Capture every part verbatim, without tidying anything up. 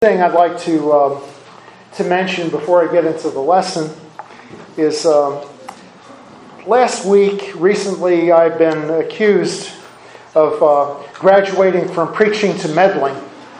Thing I'd like to uh, to mention before I get into the lesson is uh, last week, recently, I've been accused of uh, graduating from preaching to meddling.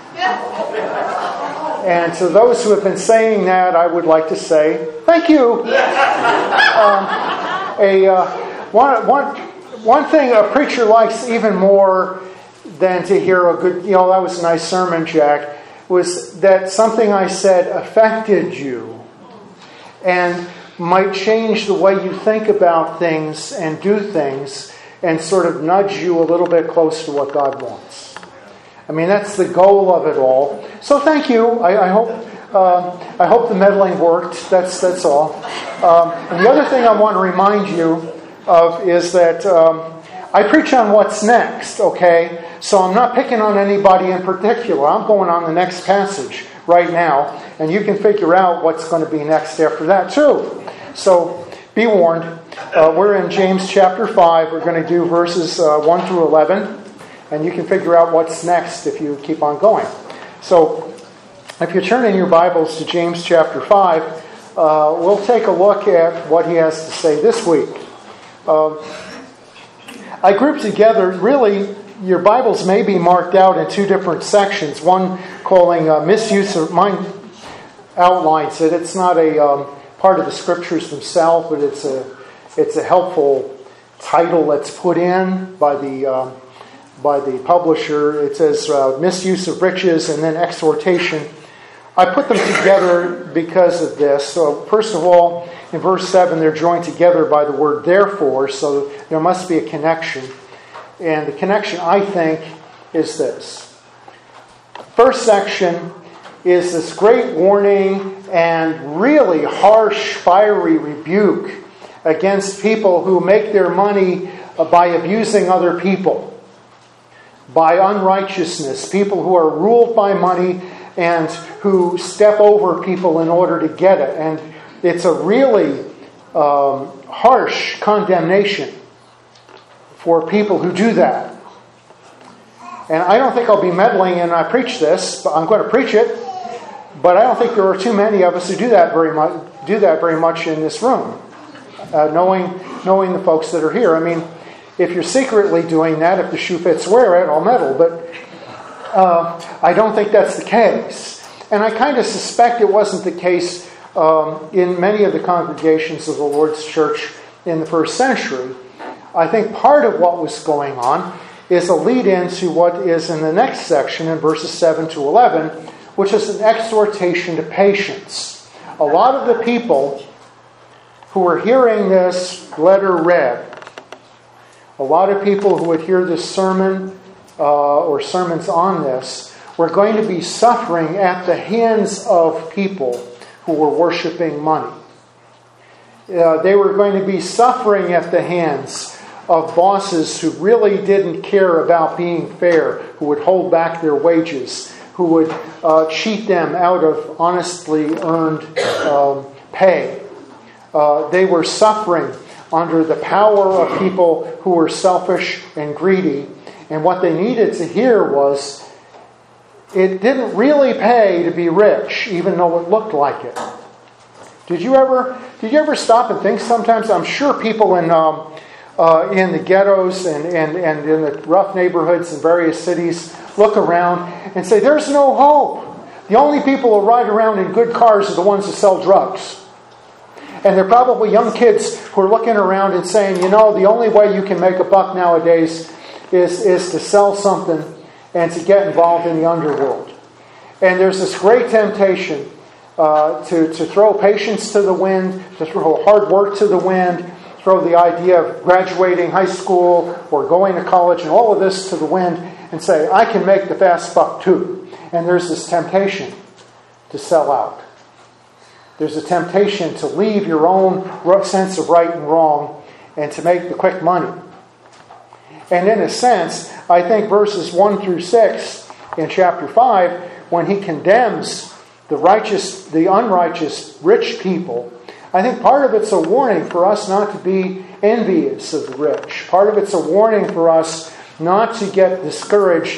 And to those who have been saying that, I would like to say thank you. Um, a uh, one one one thing a preacher likes even more than to hear a good, you know, that was a nice sermon, Jack, was that something I said affected you and might change the way you think about things and do things and sort of nudge you a little bit closer to what God wants. I mean, that's the goal of it all. So thank you. I, I hope uh, I hope the meddling worked. That's that's all. Um, and the other thing I want to remind you of is that um, I preach on what's next, okay? So I'm not picking on anybody in particular. I'm going on the next passage right now, and you can figure out what's going to be next after that too. So be warned. Uh, we're in James chapter five. We're going to do verses uh, one through eleven, and you can figure out what's next if you keep on going. So if you turn in your Bibles to James chapter five, uh, we'll take a look at what he has to say this week. Uh, I grouped together, really, your Bibles may be marked out in two different sections. One calling uh, misuse of, mine outlines it. It's not a um, part of the Scriptures themselves, but it's a it's a helpful title that's put in by the um, by the publisher. It says uh, misuse of riches and then exhortation. I put them together because of this. So first of all, in verse seven, they're joined together by the word therefore, so there must be a connection. And the connection, I think, is this. First section is this great warning and really harsh, fiery rebuke against people who make their money by abusing other people, by unrighteousness, people who are ruled by money and who step over people in order to get it. And it's a really um, harsh condemnation for people who do that. And I don't think I'll be meddling and I preach this, but I'm going to preach it. But I don't think there are too many of us who do that very much. Do that very much in this room, uh, knowing knowing the folks that are here. I mean, if you're secretly doing that, if the shoe fits, wear it. I'll meddle, but uh, I don't think that's the case. And I kind of suspect it wasn't the case um, in many of the congregations of the Lord's Church in the first century. I think part of what was going on is a lead-in to what is in the next section in verses seven to eleven, which is an exhortation to patience. A lot of the people who were hearing this letter read, a lot of people who would hear this sermon uh, or sermons on this, were going to be suffering at the hands of people who were worshiping money. Uh, they were going to be suffering at the hands of bosses who really didn't care about being fair, who would hold back their wages, who would uh, cheat them out of honestly earned um, pay. Uh, they were suffering under the power of people who were selfish and greedy. And what they needed to hear was, it didn't really pay to be rich, even though it looked like it. Did you ever, did you ever stop and think sometimes? I'm sure people in um, uh, in the ghettos and, and, and in the rough neighborhoods in various cities look around and say, there's no hope. The only people who ride around in good cars are the ones that sell drugs. And they're probably young kids who are looking around and saying, you know, the only way you can make a buck nowadays is, is to sell something and to get involved in the underworld. And there's this great temptation uh, to, to throw patience to the wind, to throw hard work to the wind, throw the idea of graduating high school or going to college and all of this to the wind and say, I can make the fast buck too. And there's this temptation to sell out. There's a temptation to leave your own sense of right and wrong and to make the quick money. And in a sense, I think verses one through six in chapter five, when he condemns the righteous, the unrighteous rich people, I think part of it's a warning for us not to be envious of the rich. Part of it's a warning for us not to get discouraged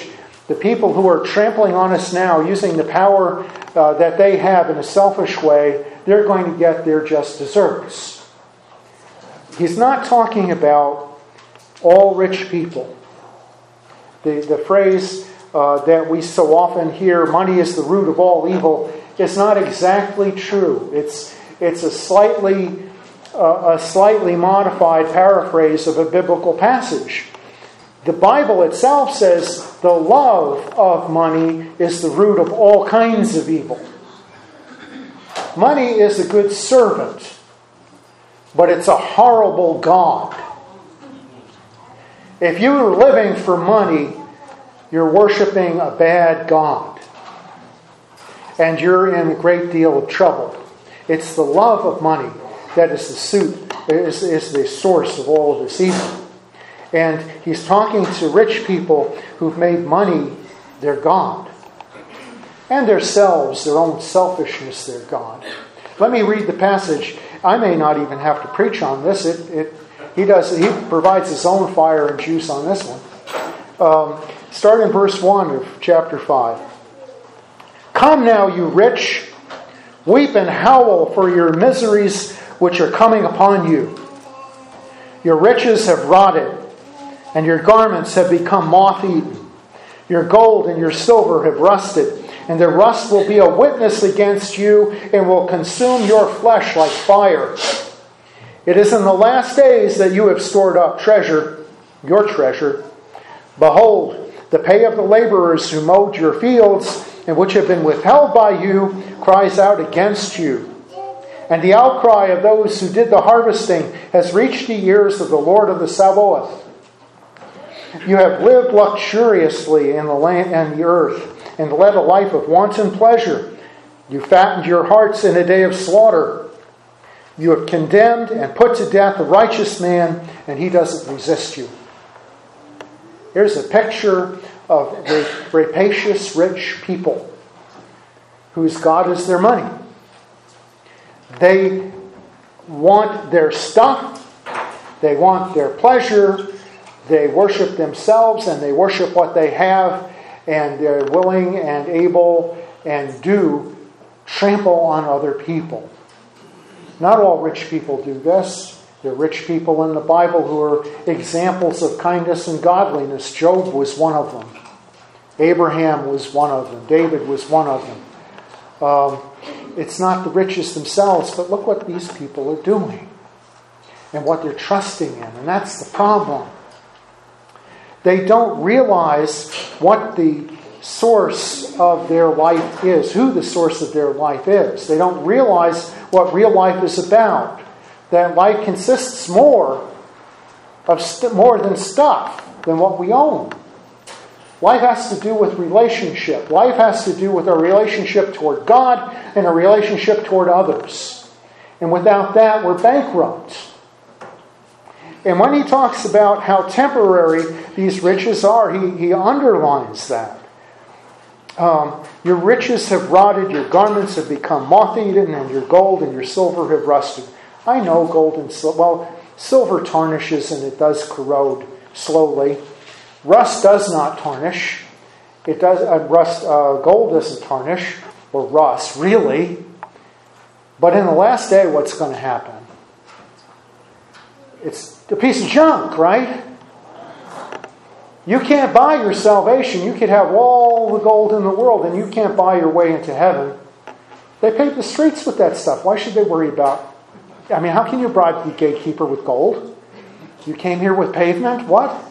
The people who are trampling on us now, using the power uh, that they have in a selfish way, they're going to get their just desserts. He's not talking about all rich people. The, the phrase uh, that we so often hear, money is the root of all evil, is not exactly true. It's, it's a slightly, uh, a slightly modified paraphrase of a biblical passage. The Bible itself says the love of money is the root of all kinds of evil. Money is a good servant, but it's a horrible God. If you're living for money, you're worshiping a bad God. And you're in a great deal of trouble. It's the love of money that is the suit, is, is the source of all of this evil. And he's talking to rich people who've made money their God. And themselves, their own selfishness, their God. Let me read the passage. I may not even have to preach on this. It, it, he does. He provides his own fire and juice on this one. Um, start in verse one of chapter five. Come now, you rich, weep and howl for your miseries which are coming upon you. Your riches have rotted, and your garments have become moth-eaten. Your gold and your silver have rusted, and their rust will be a witness against you and will consume your flesh like fire. It is in the last days that you have stored up treasure, your treasure. Behold, the pay of the laborers who mowed your fields and which have been withheld by you cries out against you. And the outcry of those who did the harvesting has reached the ears of the Lord of the Sabaoth. You have lived luxuriously in the land and the earth, and led a life of wanton pleasure. You fattened your hearts in a day of slaughter. You have condemned and put to death a righteous man, and he doesn't resist you. Here's a picture of rapacious, rich people whose God is their money. They want their stuff. They want their pleasure. They worship themselves and they worship what they have, and they're willing and able and do trample on other people. Not all rich people do this. There are rich people in the Bible who are examples of kindness and godliness. Job was one of them. Abraham was one of them. David was one of them. Um, it's not the riches themselves, but look what these people are doing and what they're trusting in. And that's the problem. They don't realize what the source of their life is, who the source of their life is. They don't realize what real life is about. That life consists more of st- more than stuff, than what we own. Life has to do with relationship. Life has to do with our relationship toward God and a relationship toward others. And without that, we're bankrupt. And when he talks about how temporary these riches are, he, he underlines that. Um, your riches have rotted, your garments have become moth-eaten, and your gold and your silver have rusted. I know gold and silver, well, silver tarnishes and it does corrode slowly. Rust does not tarnish. It does. Uh, rust. Uh, gold doesn't tarnish or rust, really. But in the last day, what's going to happen? It's a piece of junk, right? You can't buy your salvation. You could have all the gold in the world, and you can't buy your way into heaven. They paved the streets with that stuff. Why should they worry about? I mean, how can you bribe the gatekeeper with gold? You came here with pavement? What?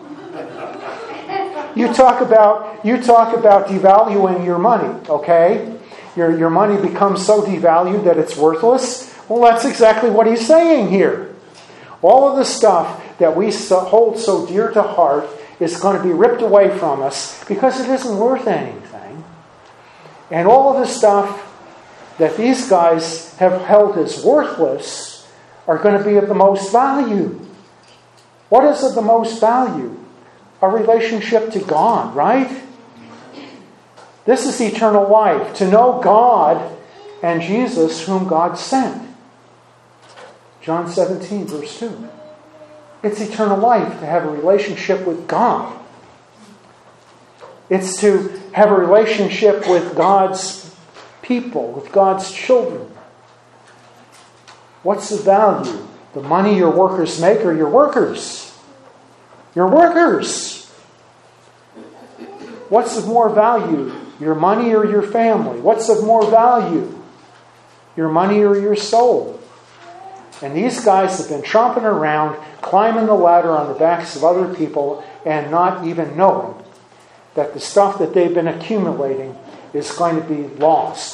You talk about you talk about devaluing your money, okay? Your your money becomes so devalued that it's worthless. Well, that's exactly what he's saying here. All of the stuff that we so, hold so dear to heart is going to be ripped away from us because it isn't worth anything. And all of the stuff that these guys have held as worthless are going to be of the most value. What is of the most value? Our relationship to God, right? This is eternal life, to know God and Jesus whom God sent. John seventeen, verse two. It's eternal life to have a relationship with God. It's to have a relationship with God's people, with God's children. What's the value? The money your workers make or your workers? Your workers. What's of more value? Your money or your family? What's of more value? Your money or your soul? And these guys have been tromping around, climbing the ladder on the backs of other people, and not even knowing that the stuff that they've been accumulating is going to be lost.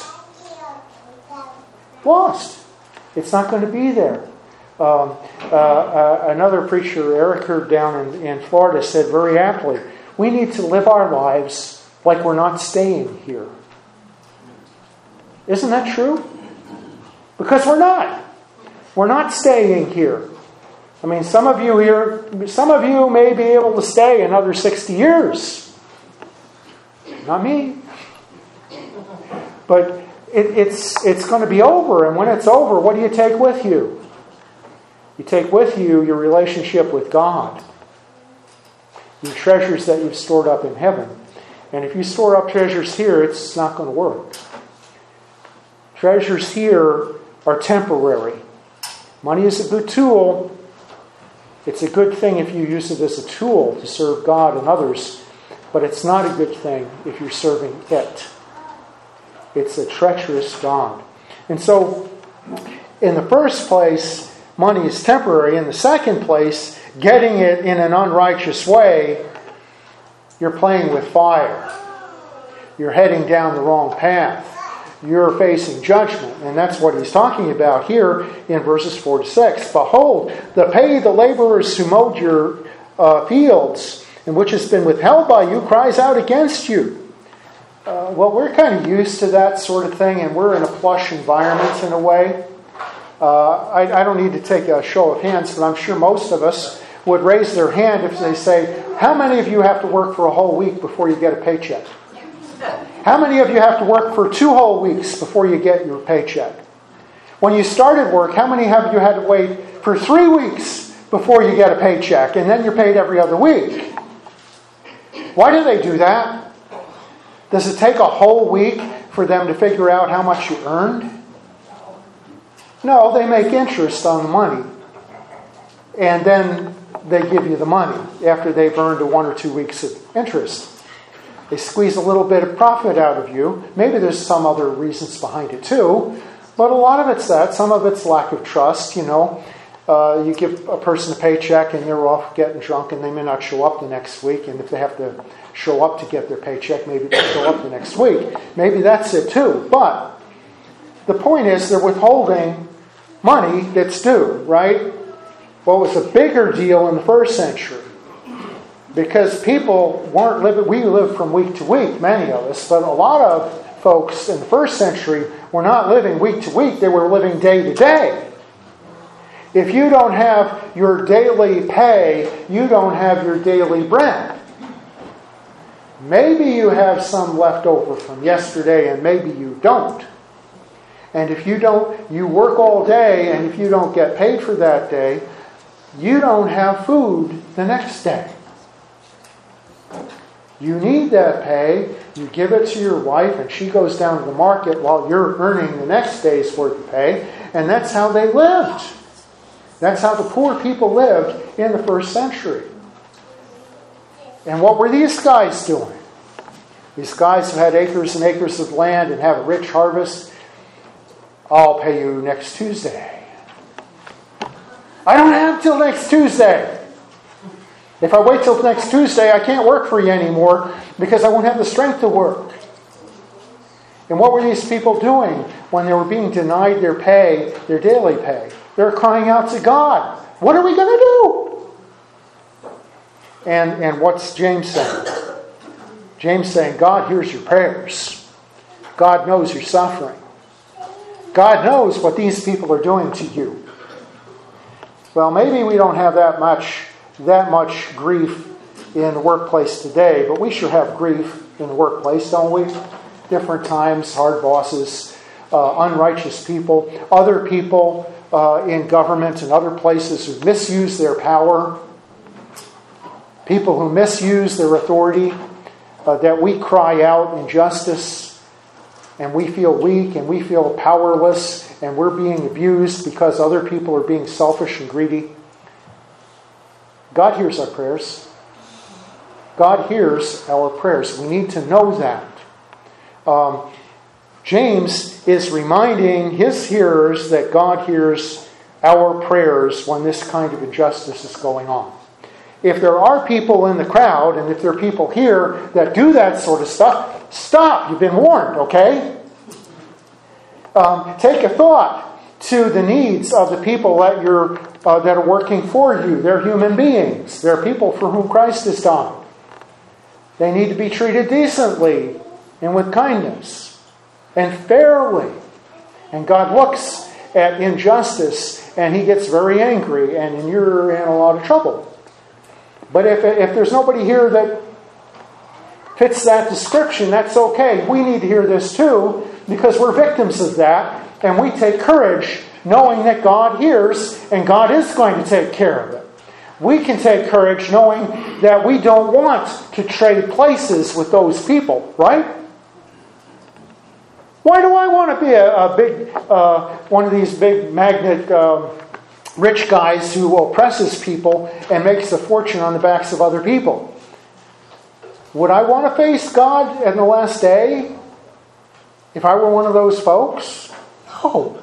Lost. It's not going to be there. Um, uh, uh, another preacher, Eric Hurd, down in, in Florida, said very aptly, we need to live our lives like we're not staying here. Isn't that true? Because we're not. We're not staying here. I mean, some of you here, some of you may be able to stay another sixty years. Not me. But it, it's it's going to be over, and when it's over, what do you take with you? You take with you your relationship with God. Your treasures that you've stored up in heaven. And if you store up treasures here, it's not going to work. Treasures here are temporary. Money is a good tool. It's a good thing if you use it as a tool to serve God and others. But it's not a good thing if you're serving it. It's a treacherous God. And so, in the first place, money is temporary. In the second place, getting it in an unrighteous way, you're playing with fire. You're heading down the wrong path. You're facing judgment. And that's what he's talking about here in verses four to six. Behold, the pay the laborers who mowed your uh, fields, and which has been withheld by you, cries out against you. Uh, well, we're kind of used to that sort of thing, and we're in a plush environment in a way. Uh, I, I don't need to take a show of hands, but I'm sure most of us would raise their hand if they say, how many of you have to work for a whole week before you get a paycheck? How many of you have to work for two whole weeks before you get your paycheck? When you started work, how many of you had to wait for three weeks before you get a paycheck, and then you're paid every other week? Why do they do that? Does it take a whole week for them to figure out how much you earned? No, they make interest on the money. And then they give you the money after they've earned a one or two weeks of interest. They squeeze a little bit of profit out of you. Maybe there's some other reasons behind it too. But a lot of it's that. Some of it's lack of trust, you know. Uh, you give a person a paycheck and they're off getting drunk and they may not show up the next week. And if they have to show up to get their paycheck, maybe they'll show up the next week. Maybe that's it too. But the point is they're withholding money that's due, right? Well, it was a bigger deal in the first century. Because people weren't living, we live from week to week, many of us, but a lot of folks in the first century were not living week to week, they were living day to day. If you don't have your daily pay, you don't have your daily bread. Maybe you have some left over from yesterday and maybe you don't. And if you don't, you work all day and if you don't get paid for that day, you don't have food the next day. You need that pay. You give it to your wife and she goes down to the market while you're earning the next day's worth of pay. And that's how they lived. That's how the poor people lived in the first century. And what were these guys doing? These guys who had acres and acres of land and have a rich harvest. I'll pay you next Tuesday. I don't have till next Tuesday. If I wait till next Tuesday, I can't work for you anymore because I won't have the strength to work. And what were these people doing when they were being denied their pay, their daily pay? They're crying out to God. What are we going to do? And, and what's James saying? James saying, God hears your prayers. God knows you're suffering. God knows what these people are doing to you. Well, maybe we don't have that much that much grief in the workplace today, but we sure have grief in the workplace, don't we? Different times, hard bosses, uh, unrighteous people, other people uh, in government and other places who misuse their power, people who misuse their authority. uh, that we cry out injustice and we feel weak and we feel powerless and we're being abused because other people are being selfish and greedy. God hears our prayers. God hears our prayers. We need to know that. Um, James is reminding his hearers that God hears our prayers when this kind of injustice is going on. If there are people in the crowd, and if there are people here that do that sort of stuff, stop. You've been warned, okay? Um, take a thought to the needs of the people that you're uh, that are working for you. They're human beings. They're people for whom Christ has died. They need to be treated decently and with kindness and fairly. And God looks at injustice and He gets very angry, and you're in a lot of trouble. But if if there's nobody here that fits that description, that's okay. We need to hear this too, because we're victims of that, and we take courage knowing that God hears and God is going to take care of it. We can take courage knowing that we don't want to trade places with those people, right? Why do I want to be a, a big, uh, one of these big magnet um, rich guys who oppresses people and makes a fortune on the backs of other people? Would I want to face God in the last day if I were one of those folks? No.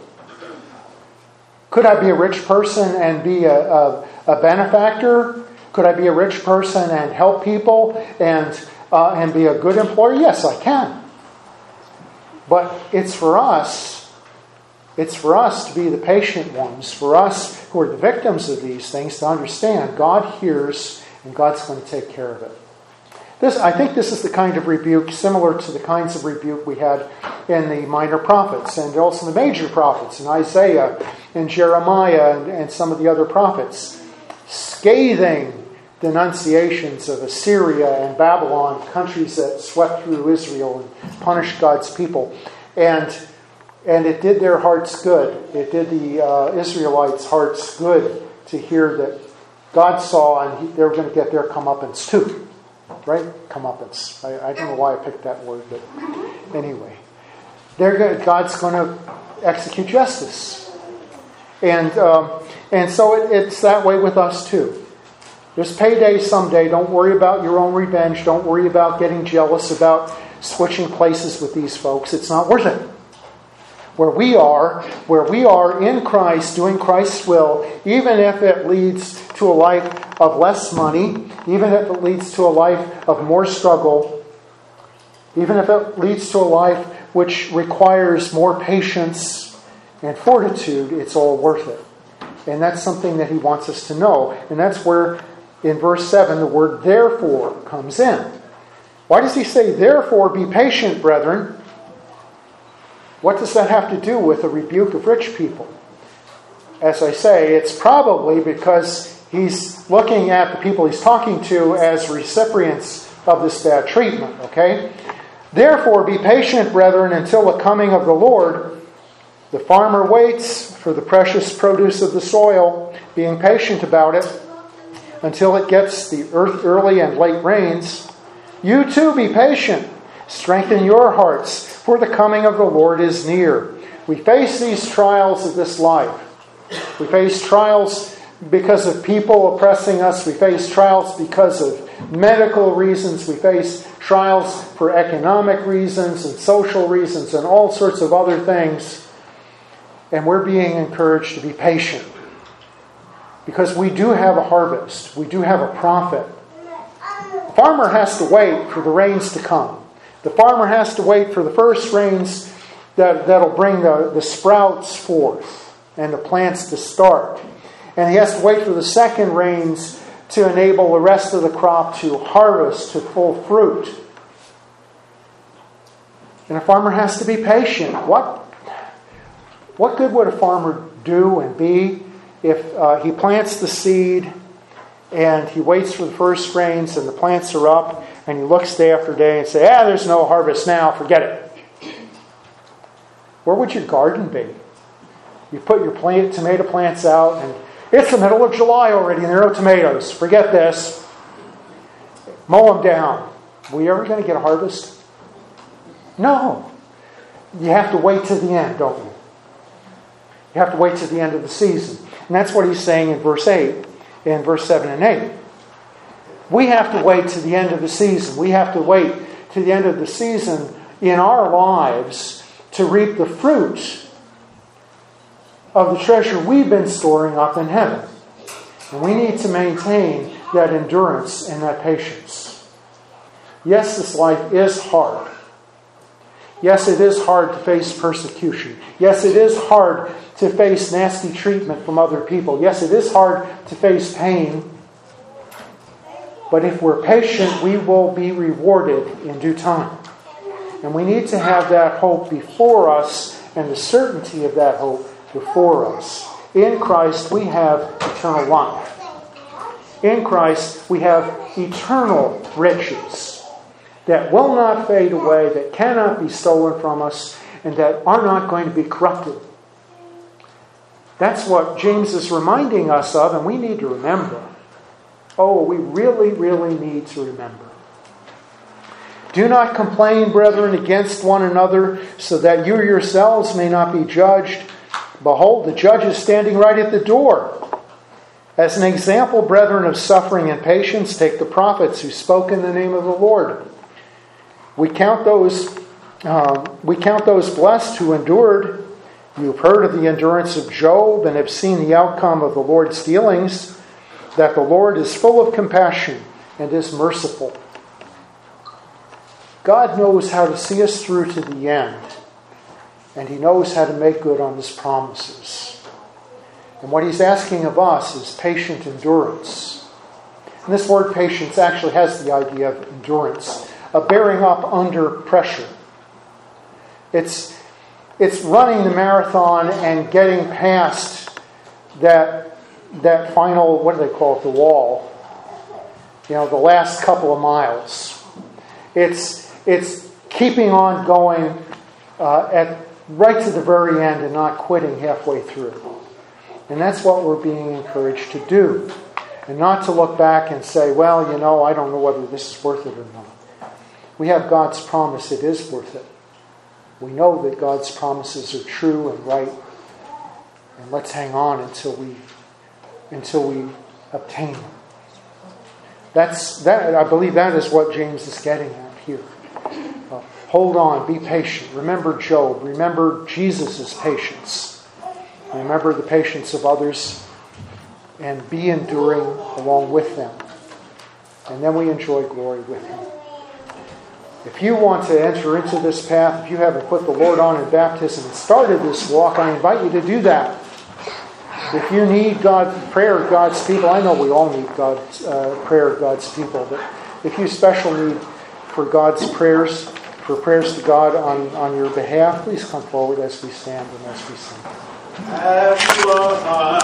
Could I be a rich person and be a, a, a benefactor? Could I be a rich person and help people and uh, and be a good employer? Yes, I can. But it's for us, it's for us to be the patient ones, for us who are the victims of these things to understand God hears and God's going to take care of it. This, I think this is the kind of rebuke similar to the kinds of rebuke we had in the minor prophets and also the major prophets in Isaiah and Jeremiah and, and some of the other prophets. Scathing denunciations of Assyria and Babylon, countries that swept through Israel and punished God's people. And and it did their hearts good. It did the uh, Israelites' hearts good to hear that God saw and he, they were going to get their comeuppance too. Right? Comeuppance. I, I don't know why I picked that word, but anyway. They're going, God's going to execute justice. And, um, and so it, it's that way with us too. There's payday someday. Don't worry about your own revenge. Don't worry about getting jealous about switching places with these folks. It's not worth it. Where we are, where we are in Christ, doing Christ's will, even if it leads to a life of less money, even if it leads to a life of more struggle, even if it leads to a life which requires more patience and fortitude, it's all worth it. And that's something that He wants us to know. And that's where, in verse seven, the word therefore comes in. Why does He say, therefore be patient, brethren? What does that have to do with the rebuke of rich people? As I say, it's probably because He's looking at the people He's talking to as recipients of this bad treatment, okay? Therefore be patient, brethren, until the coming of the Lord. The farmer waits for the precious produce of the soil, being patient about it, until it gets the earth early and late rains. You too be patient. Strengthen your hearts, for the coming of the Lord is near. We face these trials of this life. We face trials because of people oppressing us. We face trials because of medical reasons. We face trials for economic reasons and social reasons and all sorts of other things. And we're being encouraged to be patient. Because we do have a harvest. We do have a profit. The farmer has to wait for the rains to come. The farmer has to wait for the first rains that, that'll bring the, the sprouts forth and the plants to start. And he has to wait for the second rains to enable the rest of the crop to harvest to full fruit. And a farmer has to be patient. What, what good would a farmer do and be if uh, he plants the seed and he waits for the first rains and the plants are up and he looks day after day and say, ah, there's no harvest now, forget it. Where would your garden be? You put your plant, tomato plants out and it's the middle of July already and there are no tomatoes. Forget this. Mow them down. Are we ever going to get a harvest? No. You have to wait to the end, don't you? You have to wait to the end of the season. And that's what he's saying in verse eight, in verse seven and eight. We have to wait to the end of the season. We have to wait to the end of the season in our lives to reap the fruit of the treasure we've been storing up in heaven. And we need to maintain that endurance and that patience. Yes, this life is hard. Yes, it is hard to face persecution. Yes, it is hard to face nasty treatment from other people. Yes, it is hard to face pain. But if we're patient, we will be rewarded in due time. And we need to have that hope before us and the certainty of that hope before us. In Christ, we have eternal life. In Christ, we have eternal riches that will not fade away, that cannot be stolen from us, and that are not going to be corrupted. That's what James is reminding us of, and we need to remember. Oh, we really, really need to remember. Do not complain, brethren, against one another, so that you yourselves may not be judged. Behold, the judge is standing right at the door. As an example, brethren, of suffering and patience, take the prophets who spoke in the name of the Lord. We count those, uh, we count those blessed who endured. You've heard of the endurance of Job and have seen the outcome of the Lord's dealings, that the Lord is full of compassion and is merciful. God knows how to see us through to the end, and He knows how to make good on His promises. And what He's asking of us is patient endurance. And this word patience actually has the idea of endurance, of bearing up under pressure. It's, it's running the marathon and getting past that, that final, what do they call it, the wall. You know, the last couple of miles. It's, it's keeping on going uh, at right to the very end and not quitting halfway through. And that's what we're being encouraged to do. And not to look back and say, well, you know, I don't know whether this is worth it or not. We have God's promise it is worth it. We know that God's promises are true and right. And let's hang on until we until we obtain them. That's that I believe that is what James is getting at here. Uh, hold on, be patient. Remember Job. Remember Jesus' patience. Remember the patience of others and be enduring along with them. And then we enjoy glory with Him. If you want to enter into this path, if you haven't put the Lord on in baptism and started this walk, I invite you to do that. If you need God, prayer of God's people, I know we all need God's uh, prayer of God's people, but if you special need for God's prayers, for prayers to God on, on your behalf, please come forward as we stand and as we sing.